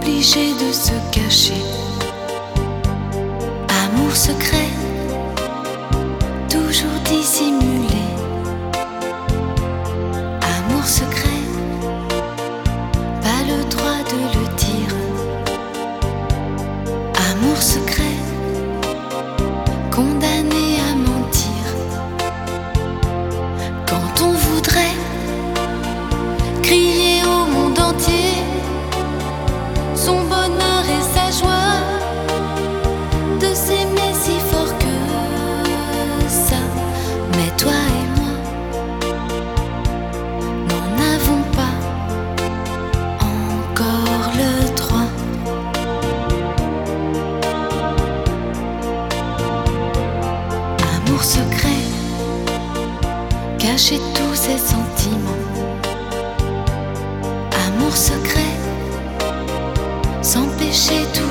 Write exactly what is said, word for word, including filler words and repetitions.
obligé de se cacher. Amour secret, toujours dissimulé. Amour secret, pas le droit de le dire. Amour secret, condamné à mentir. Quand on voudrait crier au monde entier son bonheur et sa joie, de s'aimer si fort que ça. Mais toi et moi n'en avons pas encore le droit. Amour secret, cacher tous ses sentiments. Amour secret, s'empêcher tout